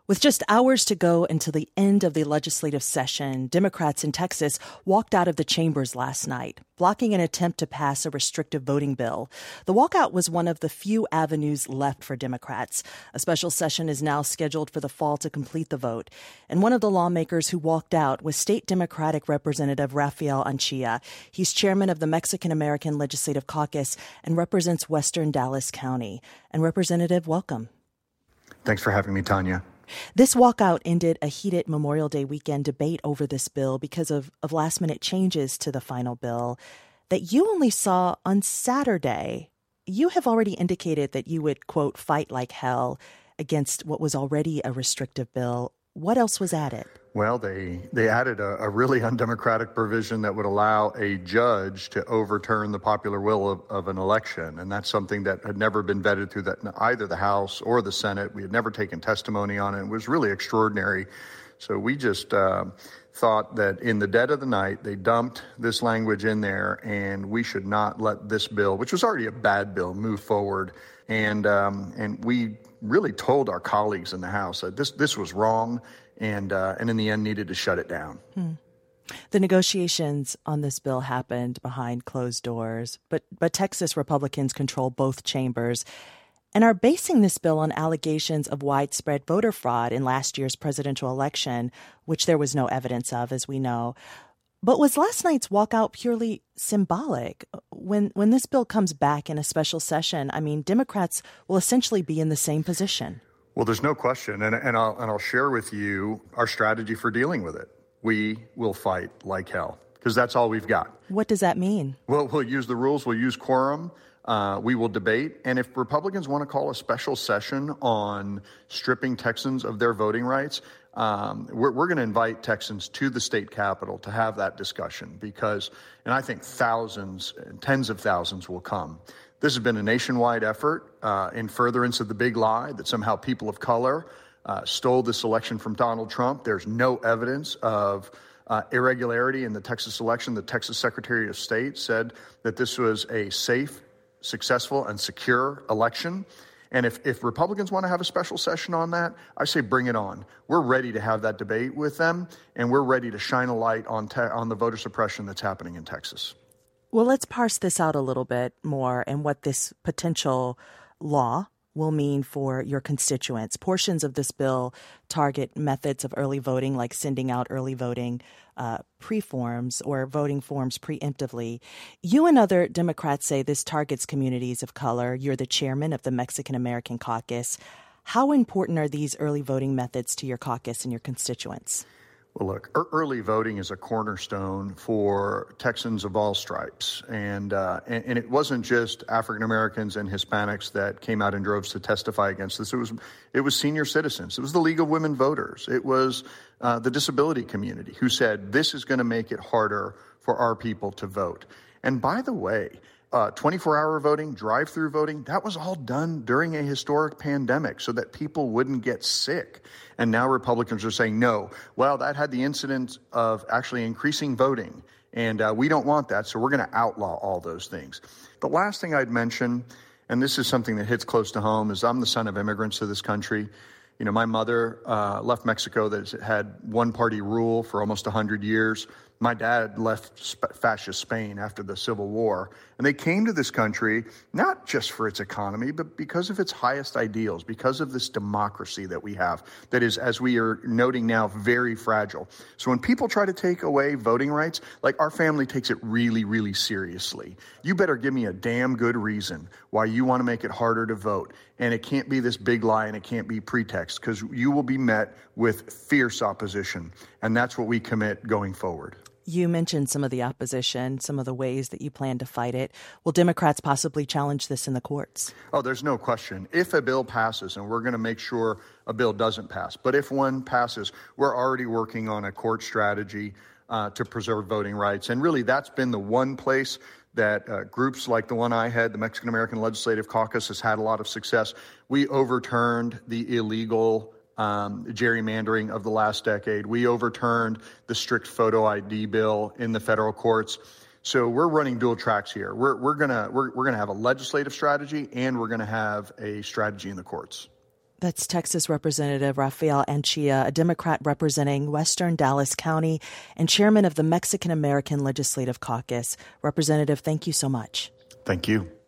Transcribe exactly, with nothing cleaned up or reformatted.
With just hours to go until the end of the legislative session, Democrats in Texas walked out of the chambers last night, blocking an attempt to pass a restrictive voting bill. The walkout was one of the few avenues left for Democrats. A special session is now scheduled for the fall to complete the vote. And one of the lawmakers who walked out was State Democratic Representative Rafael Anchia. He's chairman of the Mexican-American Legislative Caucus and represents Western Dallas County. And Representative, welcome. Thanks for having me, Tanya. This walkout ended a heated Memorial Day weekend debate over this bill because of, of last-minute changes to the final bill that you only saw on Saturday. You have already indicated that you would, quote, fight like hell against what was already a restrictive bill. What else was added? Well, they they added a, a really undemocratic provision that would allow a judge to overturn the popular will of, of an election. And that's something that had never been vetted through that, either the House or the Senate. We had never taken testimony on it. It was really extraordinary. So we just uh, thought that in the dead of the night, they dumped this language in there, and we should not let this bill, which was already a bad bill, move forward. And um, and we really told our colleagues in the House that this this was wrong, and uh, and in the end needed to shut it down. Hmm. The negotiations on this bill happened behind closed doors, but but Texas Republicans control both chambers and are basing this bill on allegations of widespread voter fraud in last year's presidential election, which there was no evidence of, as we know. But was last night's walkout purely symbolic? When when this bill comes back in a special session, I mean, Democrats will essentially be in the same position. Well, there's no question, and, and, I'll, and I'll share with you our strategy for dealing with it. We will fight like hell, because that's all we've got. What does that mean? Well, we'll use the rules, we'll use quorum, uh, we will debate, and if Republicans want to call a special session on stripping Texans of their voting rights, Um, we're, we're going to invite Texans to the state capitol to have that discussion because, and I think thousands, tens of thousands will come. This has been a nationwide effort uh, in furtherance of the big lie that somehow people of color uh, stole this election from Donald Trump. There's no evidence of uh, irregularity in the Texas election. The Texas Secretary of State said that this was a safe, successful, and secure election. And if, if Republicans want to have a special session on that, I say bring it on. We're ready to have that debate with them, and we're ready to shine a light on te- on the voter suppression that's happening in Texas. Well, let's parse this out a little bit more and what this potential law will mean for your constituents. Portions of this bill target methods of early voting, like sending out early voting uh, pre-forms or voting forms preemptively. You and other Democrats say this targets communities of color. You're the chairman of the Mexican-American Caucus. How important are these early voting methods to your caucus and your constituents? Well, look, early voting is a cornerstone for Texans of all stripes. And, uh, and and it wasn't just African Americans and Hispanics that came out in droves to testify against this. It was it was senior citizens. It was the League of Women Voters. It was uh, the disability community who said this is going to make it harder for our people to vote. And by the way, Uh, twenty-four hour voting, drive-through voting, that was all done during a historic pandemic so that people wouldn't get sick. And now Republicans are saying, no, well, that had the incidence of actually increasing voting. And uh, we don't want that, so we're going to outlaw all those things. The last thing I'd mention, and this is something that hits close to home, is I'm the son of immigrants to this country. You know, my mother uh, left Mexico that had one-party rule for almost one hundred years. My dad left sp- fascist Spain after the Civil War. And they came to this country not just for its economy, but because of its highest ideals, because of this democracy that we have that is, as we are noting now, very fragile. So when people try to take away voting rights, like our family takes it really, really seriously. You better give me a damn good reason why you want to make it harder to vote. And it can't be this big lie and it can't be pretext, because you will be met with fierce opposition. And that's what we commit going forward. You mentioned some of the opposition, some of the ways that you plan to fight it. Will Democrats possibly challenge this in the courts? Oh, there's no question. If a bill passes, and we're going to make sure a bill doesn't pass, but if one passes, we're already working on a court strategy uh, to preserve voting rights. And really, that's been the one place that uh, groups like the one I had, the Mexican-American Legislative Caucus, has had a lot of success. We overturned the illegal Um, gerrymandering of the last decade. We overturned the strict photo I D bill in the federal courts. So we're running dual tracks here. We're we're gonna we're we're gonna have a legislative strategy, and we're gonna have a strategy in the courts. That's Texas Representative Rafael Anchia, a Democrat representing Western Dallas County and chairman of the Mexican American Legislative Caucus. Representative, thank you so much. Thank you.